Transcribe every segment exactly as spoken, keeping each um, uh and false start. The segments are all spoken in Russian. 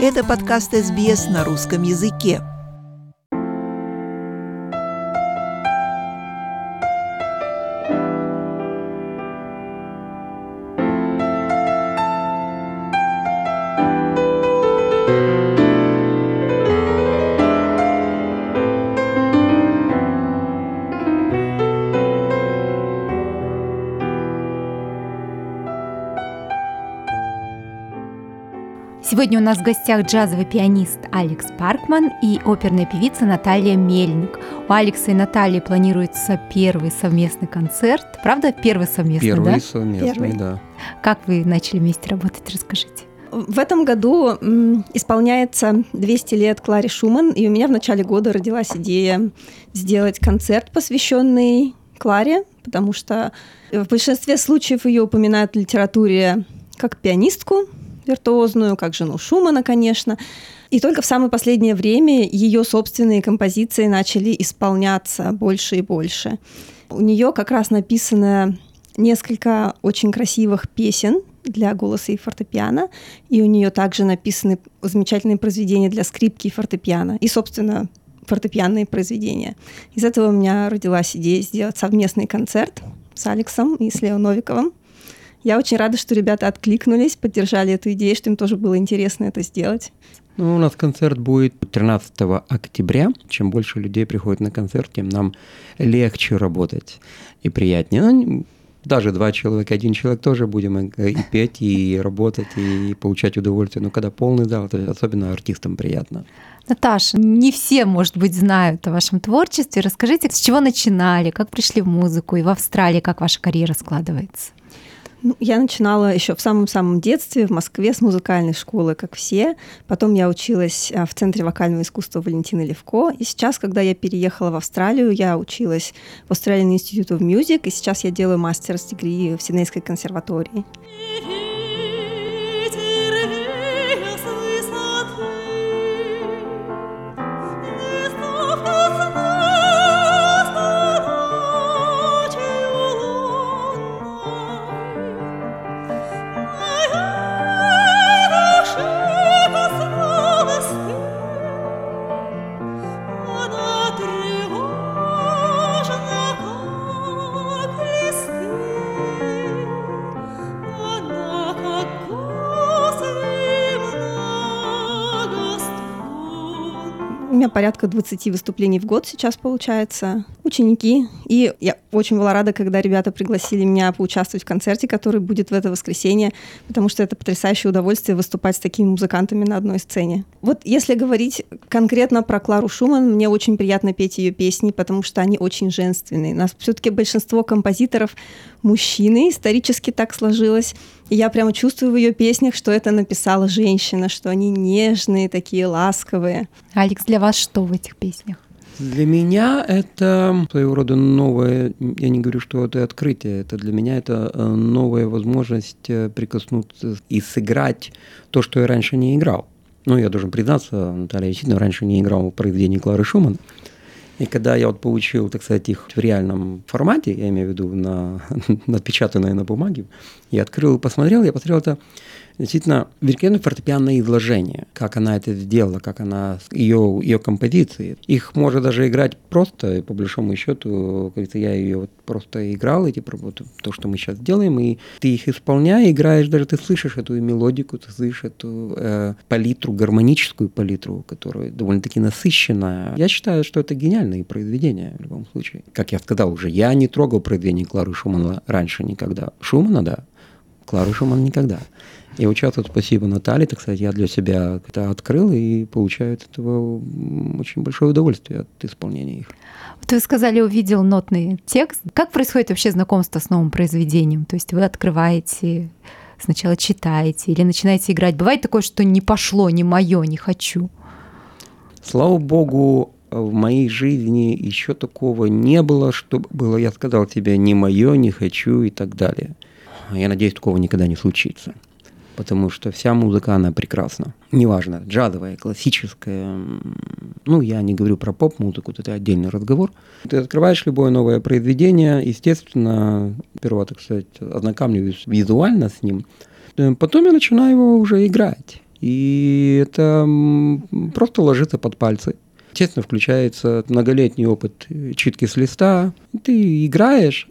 Это подкаст эс би эс на русском языке. Сегодня у нас в гостях джазовый пианист Алекс Паркман и оперная певица Наталья Мельник. У Алекса и Натальи планируется первый совместный концерт. Правда, первый совместный, первый да? совместный, Первый. да. Как вы начали вместе работать? Расскажите. В этом году м, исполняется двести лет Кларе Шуман, и у меня в начале года родилась идея сделать концерт, посвященный Кларе, потому что в большинстве случаев ее упоминают в литературе как пианистку виртуозную, как жену Шумана, конечно. И только в самое последнее время ее собственные композиции начали исполняться больше и больше. У нее как раз написано несколько очень красивых песен для голоса и фортепиано, и у нее также написаны замечательные произведения для скрипки и фортепиано, и, собственно, фортепианные произведения. Из этого у меня родилась идея сделать совместный концерт с Алексом и с Лео Новиковым. Я очень рада, что ребята откликнулись, поддержали эту идею, что им тоже было интересно это сделать. Ну, у нас концерт будет тринадцатого октября. Чем больше людей приходит на концерт, тем нам легче работать и приятнее. Ну, даже два человека, один человек тоже будем и, и петь, и работать, и получать удовольствие. Но когда полный зал, то особенно артистам приятно. Наташа, не все, может быть, знают о вашем творчестве. Расскажите, с чего начинали, как пришли в музыку, и в Австралии как ваша карьера складывается? Ну, я начинала еще в самом-самом детстве в Москве с музыкальной школы, как все. Потом я училась в Центре вокального искусства Валентины Левко. И сейчас, когда я переехала в Австралию, я училась в Australian Institute of Music, и сейчас я делаю мастерс дегри в Сиднейской консерватории. У меня порядка двадцати выступлений в год сейчас получается, ученики. И я очень была рада, когда ребята пригласили меня поучаствовать в концерте, который будет в это воскресенье, потому что это потрясающее удовольствие выступать с такими музыкантами на одной сцене. Вот если говорить конкретно про Клару Шуман, мне очень приятно петь ее песни, потому что они очень женственные. У нас все-таки большинство композиторов мужчины, исторически так сложилось. И я прямо чувствую в ее песнях, что это написала женщина, что они нежные, такие ласковые. Алекс, для вас что в этих песнях? Для меня это своего рода новое, я не говорю, что это открытие, это для меня это новая возможность прикоснуться и сыграть то, что я раньше не играл. Ну, я должен признаться, Наталья действительно раньше не играл в произведении Клары Шуман. И когда я вот получил, так сказать, их в реальном формате, я имею в виду на, напечатанное на бумаге, я открыл и посмотрел, я посмотрел это действительно великолепное фортепианное изложение, как она это сделала, как она, ее, ее композиции. Их можно даже играть просто, и по большому счету, говорится, я ее вот просто играл, эти, вот, то, что мы сейчас делаем, и ты их исполняя, играешь, даже ты слышишь эту мелодику, ты слышишь эту э, палитру, гармоническую палитру, которая довольно-таки насыщенная. Я считаю, что это гениальные произведения в любом случае. Как я сказал уже, я не трогал произведения Клары Шумана раньше никогда. Шумана, да, Клару Шуман никогда. И вот сейчас вот спасибо Наталье, так сказать, я для себя это открыл и получаю от этого очень большое удовольствие от исполнения их. Вот вы сказали, увидел нотный текст. Как происходит вообще знакомство с новым произведением? То есть вы открываете, сначала читаете или начинаете играть. Бывает такое, что не пошло, не мое, не хочу? Слава богу, в моей жизни еще такого не было, чтобы было, я сказал тебе, не мое, не хочу и так далее. Я надеюсь, такого никогда не случится. Потому что вся музыка, она прекрасна. Неважно, джазовая, классическая. Ну, я не говорю про поп-музыку, это отдельный разговор. Ты открываешь любое новое произведение, естественно, сперва, так сказать, ознакомливаюсь визуально с ним. Потом я начинаю его уже играть. И это просто ложится под пальцы. Естественно, включается многолетний опыт читки с листа. Ты играешь,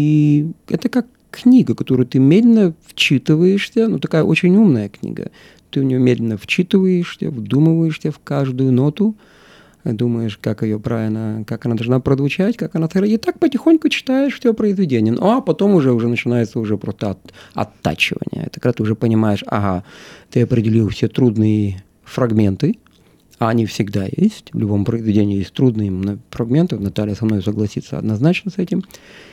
и это как книга, которую ты медленно вчитываешься. Ну, такая очень умная книга. Ты в нее медленно вчитываешься, вдумываешься в каждую ноту, думаешь, как ее правильно, как она должна прозвучать, как она... И так потихоньку читаешь все произведение. Ну, а потом уже, уже начинается уже просто от, оттачивание. Это когда ты уже понимаешь, ага, ты определил все трудные фрагменты, а они всегда есть. В любом произведении есть трудные фрагменты. Наталья со мной согласится однозначно с этим.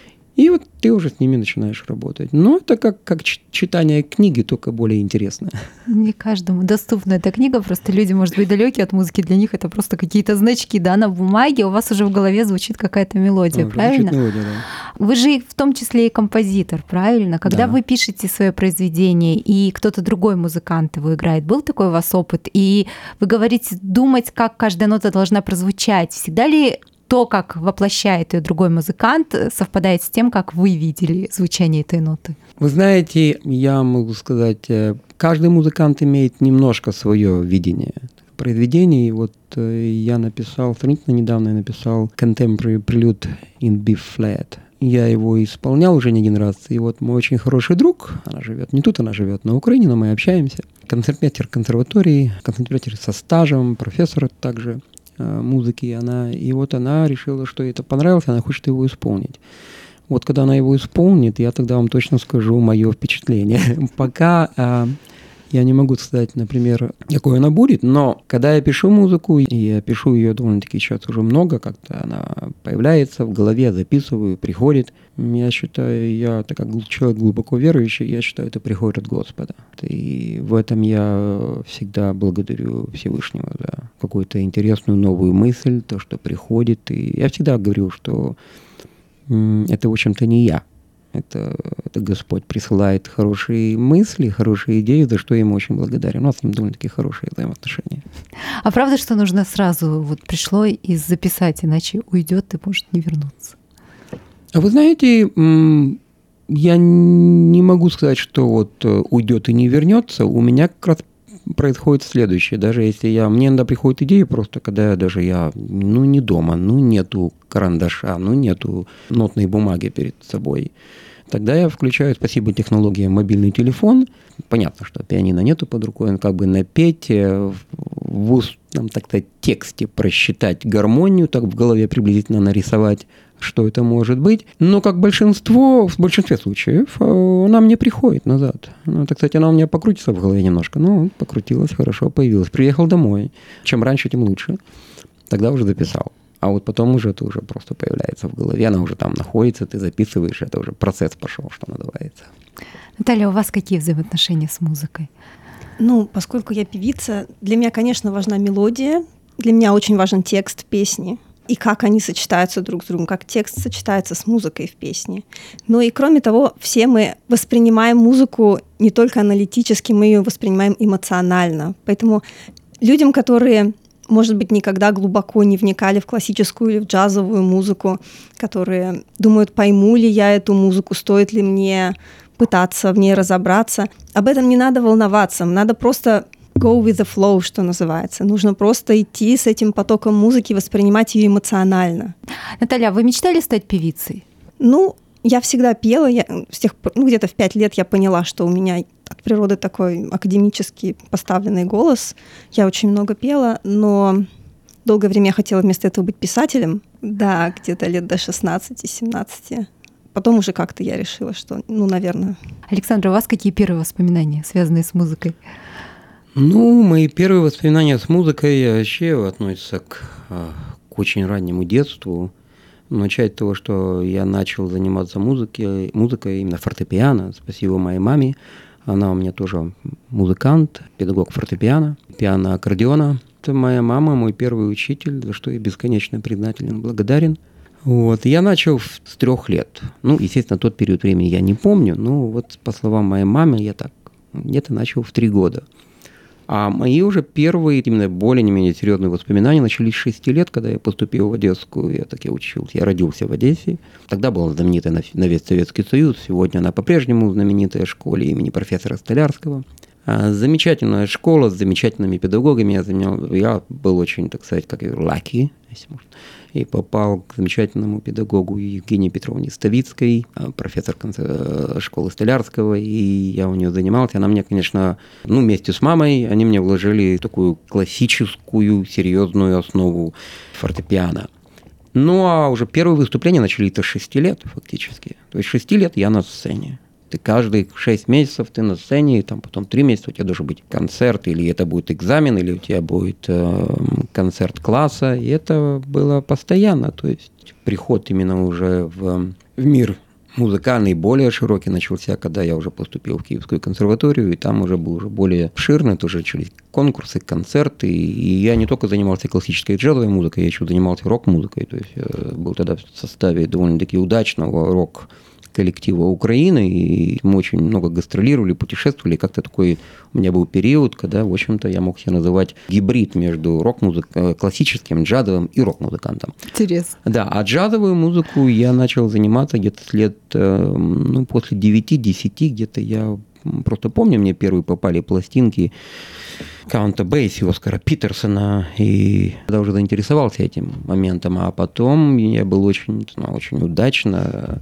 И вот ты уже с ними начинаешь работать. Но это как, как читание книги, только более интересное. Не каждому доступна эта книга. Просто люди, может быть, далекие от музыки. Для них это просто какие-то значки, да, на бумаге. У вас уже в голове звучит какая-то мелодия, да, правильно? Мелодия, да. Вы же в том числе и композитор, правильно? Когда да. вы пишете свое произведение, и кто-то другой музыкант его играет, был такой у вас опыт? И вы говорите, думать, как каждая нота должна прозвучать. Всегда ли то, как воплощает ее другой музыкант, совпадает с тем, как вы видели звучание этой ноты? Вы знаете, я могу сказать, каждый музыкант имеет немножко свое видение произведений. Вот я написал, сравнительно недавно я написал Contemporary Prelude in B-flat. Я его исполнял уже не один раз. И вот мой очень хороший друг, она живет, не тут она живет, на Украине, но мы общаемся, концертмейстер консерватории, концертмейстер со стажем, профессор также музыки, она, и вот она решила, что ей это понравилось, она хочет его исполнить. Вот когда она его исполнит, я тогда вам точно скажу мое впечатление. Пока а, я не могу сказать, например, какой она будет, но когда я пишу музыку, и я пишу ее довольно-таки сейчас уже много, как-то она появляется в голове, записываю, приходит. Я считаю, я, так как человек глубоко верующий, я считаю, это приходит от Господа. И в этом я всегда благодарю Всевышнего за какую-то интересную новую мысль, то, что приходит. И я всегда говорю, что это, в общем-то, не я. Это, это Господь присылает хорошие мысли, хорошие идеи, за что я ему очень благодарен. У нас с ним довольно-таки хорошие взаимоотношения. А правда, что нужно сразу вот пришло и записать, иначе уйдет и может не вернуться? А вы знаете, я не могу сказать, что вот уйдет и не вернется. У меня как раз происходит следующее. Даже если я... Мне иногда приходит идея просто, когда даже я, ну, не дома, ну, нету карандаша, ну, нету нотной бумаги перед собой. Тогда я включаю, спасибо технологиям, мобильный телефон. Понятно, что пианино нету под рукой, он как бы напеть, в устном, так сказать, тексте просчитать гармонию, так в голове приблизительно нарисовать, что это может быть. Но как большинство, в большинстве случаев, она мне приходит назад. Ну, так сказать, она у меня покрутится в голове немножко. Ну, покрутилась, хорошо, появилась. Приехал домой. Чем раньше, тем лучше. Тогда уже записал. А вот потом уже это уже просто появляется в голове. Она уже там находится, ты записываешь, это уже процесс пошел, что называется. Наталья, у вас какие взаимоотношения с музыкой? Ну, поскольку я певица, для меня, конечно, важна мелодия. Для меня очень важен текст песни. И как они сочетаются друг с другом, как текст сочетается с музыкой в песне. Ну и кроме того, все мы воспринимаем музыку не только аналитически, мы ее воспринимаем эмоционально. Поэтому людям, которые, может быть, никогда глубоко не вникали в классическую или в джазовую музыку, которые думают, пойму ли я эту музыку, стоит ли мне пытаться в ней разобраться, об этом не надо волноваться, надо просто... go with the flow, что называется. Нужно просто идти с этим потоком музыки, воспринимать ее эмоционально. Наталья, вы мечтали стать певицей? Ну, я всегда пела. Я, с тех пор, ну, где-то в пять лет я поняла, что у меня от природы такой академически поставленный голос. Я очень много пела, но долгое время я хотела вместо этого быть писателем. Да, где-то лет до шестнадцати-семнадцати. Потом уже как-то я решила, что, ну, наверное... Александра, у вас какие первые воспоминания, связанные с музыкой? Ну, мои первые воспоминания с музыкой вообще относятся к, к очень раннему детству. Начать с того, что я начал заниматься музыкой, музыкой именно фортепиано. Спасибо моей маме. Она у меня тоже музыкант, педагог фортепиано, пиано-аккордеона. Это моя мама, мой первый учитель, за что я бесконечно признателен, благодарен. Вот. Я начал с трех лет. Ну, естественно, тот период времени я не помню, но вот по словам моей мамы, я так где-то начал в три года. А мои уже первые, именно более-менее серьезные воспоминания начались с шести лет, когда я поступил в Одесскую, я так и учился. Я родился в Одессе. Тогда была знаменитая на весь Советский Союз. Сегодня она по-прежнему знаменитая в школе имени профессора Столярского. Замечательная школа с замечательными педагогами. Я, заменял, я был очень, так сказать, как lucky, если можно, и попал к замечательному педагогу Евгении Петровне Ставицкой, профессор школы Столярского, и я у нее занимался. Она мне, конечно, ну, вместе с мамой, они мне вложили такую классическую, серьезную основу фортепиано. Ну, а уже первые выступления начались-то с шести лет, фактически. То есть шести лет я на сцене. Ты каждые шесть месяцев ты на сцене, и там потом три месяца у тебя должен быть концерт, или это будет экзамен, или у тебя будет э, концерт класса. И это было постоянно. То есть приход именно уже в, в мир музыкальный более широкий начался, когда я уже поступил в Киевскую консерваторию, и там уже был уже более обширный, тоже начались конкурсы, концерты. И я не только занимался классической и джазовой музыкой, я еще занимался рок-музыкой. То есть я был тогда в составе довольно-таки удачного рок коллектива Украины, и мы очень много гастролировали, путешествовали, как-то такой у меня был период, когда, в общем-то, я мог себя называть гибрид между рок-музыкой, классическим, джазовым и рок-музыкантом. Интересно. Да, а джазовую музыку я начал заниматься где-то с лет, ну, после девяти-десяти, где-то я просто помню, мне первые попали пластинки Каунта Бейси, Оскара Питерсона, и я уже заинтересовался этим моментом, а потом я был очень, ну, очень удачно,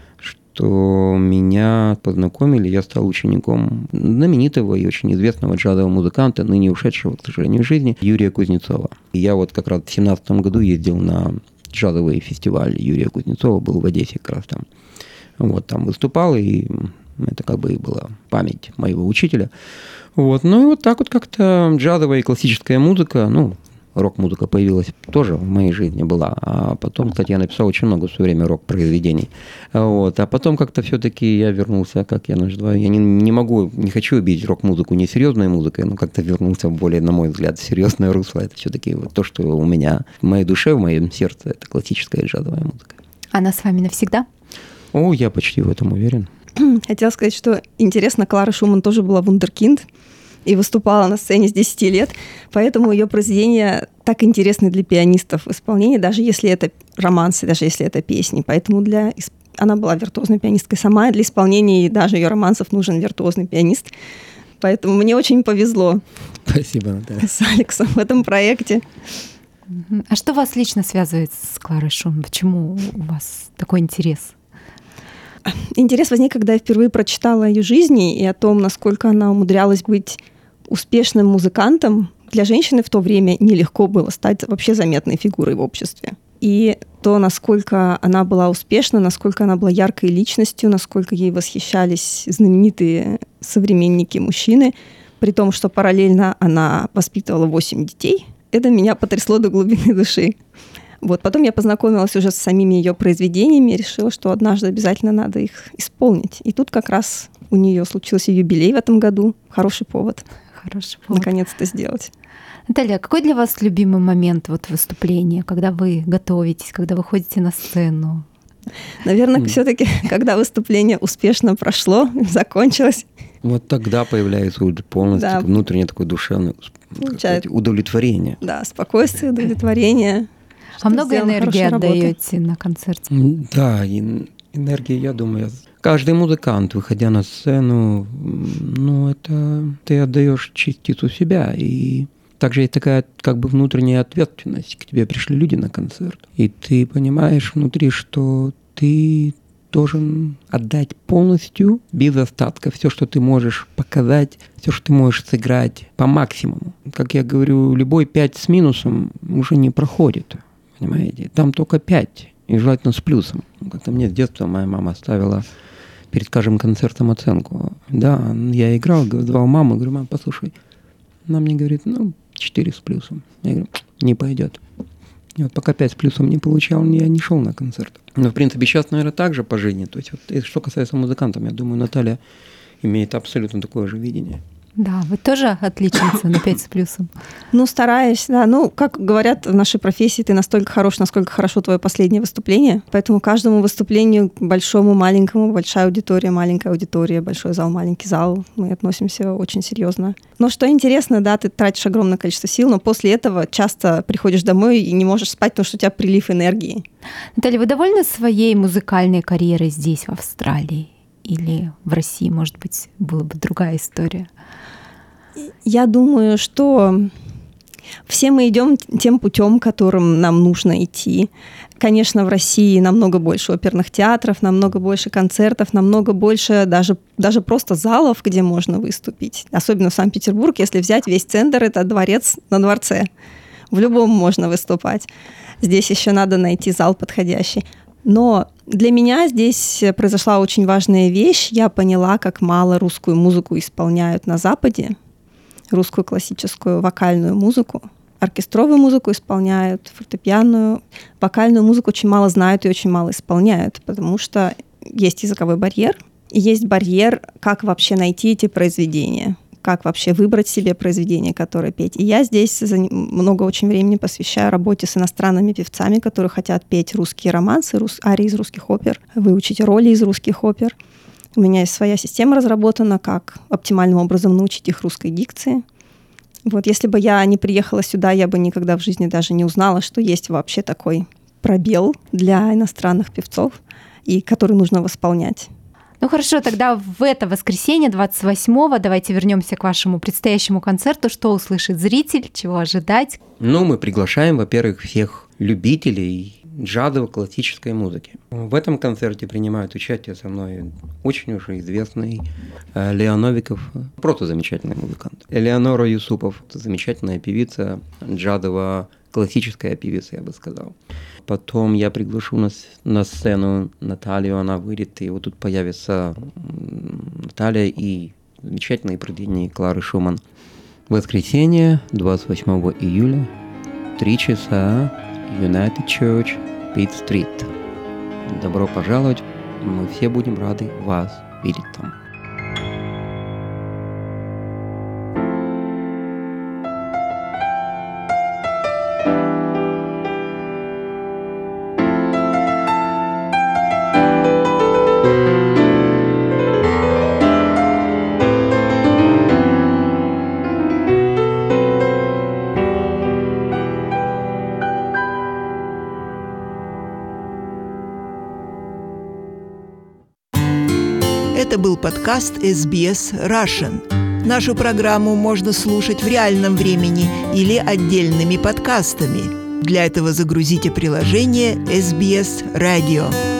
что меня познакомили, я стал учеником знаменитого и очень известного джазового музыканта, ныне ушедшего, к сожалению, из жизни, Юрия Кузнецова. И я вот как раз в семнадцатом году ездил на джазовый фестиваль Юрия Кузнецова, был в Одессе как раз там. Вот, там выступал, и это как бы и была память моего учителя. Вот, ну и вот так вот как-то джазовая и классическая музыка, ну, рок-музыка появилась тоже в моей жизни была. А потом, кстати, я написал очень много в свое время рок-произведений. Вот. А потом как-то все-таки я вернулся, как я называю, я не, не могу, не хочу убить рок-музыку несерьезной музыкой, но как-то вернулся в более, на мой взгляд, серьезное русло. Это все-таки вот то, что у меня в моей душе, в моем сердце, это классическая и джазовая музыка. Она с вами навсегда? О, я почти в этом уверен. Хотела сказать, что интересно, Клара Шуман тоже была вундеркинд и выступала на сцене с десяти лет, поэтому ее произведения так интересны для пианистов в исполнении, даже если это романсы, даже если это песни. Поэтому для... она была виртуозной пианисткой сама, и для исполнения даже ее романсов нужен виртуозный пианист. Поэтому мне очень повезло. Спасибо, Наталья. С Алексом в этом проекте. А что вас лично связывает с Кларой Шуман? Почему у вас такой интерес? Интерес возник, когда я впервые прочитала о ее жизни и о том, насколько она умудрялась быть успешным музыкантом. Для женщины в то время нелегко было стать вообще заметной фигурой в обществе. И то, насколько она была успешна, насколько она была яркой личностью, насколько ей восхищались знаменитые современники мужчины, при том, что параллельно она воспитывала восемь детей, это меня потрясло до глубины души. Вот. Потом я познакомилась уже с самими ее произведениями и решила, что однажды обязательно надо их исполнить. И тут как раз у нее случился юбилей в этом году. Хороший повод. Хороший повод. Наконец-то сделать. Наталья, какой для вас любимый момент вот выступления, когда вы готовитесь, когда вы ходите на сцену? Наверное, mm. все-таки, когда выступление успешно прошло, закончилось. Вот тогда появляется полностью да. внутреннее такое душевное сказать, удовлетворение. Да, спокойствие, удовлетворение. А много энергии отдаете на концерте? Да, энергия, я думаю, каждый музыкант, выходя на сцену, ну, это ты отдаешь частицу себя. И также есть такая как бы внутренняя ответственность. К тебе пришли люди на концерт. И ты понимаешь внутри, что ты должен отдать полностью, без остатка, все, что ты можешь показать, все, что ты можешь сыграть по максимуму. Как я говорю, любой пять с минусом уже не проходит. Понимаете? Там только пять, и желательно с плюсом. Как-то мне с детства моя мама ставила перед каждым концертом оценку. Да, я играл, звал маму, говорю, мам, послушай. Она мне говорит, ну, четыре с плюсом. Я говорю, не пойдет. И вот пока пять с плюсом не получал, я не шел на концерт. Но, в принципе, сейчас, наверное, так же по жизни. То есть, вот, что касается музыкантов, я думаю, Наталья имеет абсолютно такое же видение. Да, вы тоже отличница на пять с плюсом. Ну, стараюсь, да. Ну, как говорят в нашей профессии, ты настолько хорош, насколько хорошо твое последнее выступление. Поэтому каждому выступлению, большому, маленькому, большая аудитория, маленькая аудитория, большой зал, маленький зал, мы относимся очень серьезно. Но что интересно, да, ты тратишь огромное количество сил, но после этого часто приходишь домой и не можешь спать, потому что у тебя прилив энергии. Наталья, вы довольны своей музыкальной карьерой здесь, в Австралии? Или в России, может быть, была бы другая история? Я думаю, что все мы идем тем путем, которым нам нужно идти. Конечно, в России намного больше оперных театров, намного больше концертов, намного больше даже, даже просто залов, где можно выступить. Особенно в Санкт-Петербург, если взять весь центр, это дворец на дворце. В любом можно выступать. Здесь еще надо найти зал подходящий. Но для меня здесь произошла очень важная вещь. Я поняла, как мало русскую музыку исполняют на Западе. Русскую классическую вокальную музыку. Оркестровую музыку исполняют, фортепианную. Вокальную музыку очень мало знают и очень мало исполняют, потому что есть языковой барьер, и есть барьер, как вообще найти эти произведения, как вообще выбрать себе произведение, которое петь. И я здесь много очень времени посвящаю работе с иностранными певцами, которые хотят петь русские романсы, рус... арии из русских опер, выучить роли из русских опер. У меня есть своя система разработана, как оптимальным образом научить их русской дикции. Вот, если бы я не приехала сюда, я бы никогда в жизни даже не узнала, что есть вообще такой пробел для иностранных певцов, и который нужно восполнять. Ну хорошо, тогда в это воскресенье, двадцать восьмого, давайте вернемся к вашему предстоящему концерту. Что услышит зритель, чего ожидать? Ну, мы приглашаем, во-первых, всех любителей джазовой классической музыки. В этом концерте принимают участие со мной очень уже известный э, Лео Новиков, просто замечательный музыкант. Элеонора Юсупов, замечательная певица, джазово-классическая певица, я бы сказал. Потом я приглашу на, на сцену Наталью, она выйдет, и вот тут появится Наталья и замечательные произведения Клары Шуман. Воскресенье, двадцать восьмого июля, три часа, United Church, Pitt-стрит. Добро пожаловать, мы все будем рады вас видеть там. Это был подкаст эс би эс Russian. Нашу программу можно слушать в реальном времени или отдельными подкастами. Для этого загрузите приложение эс би эс Radio.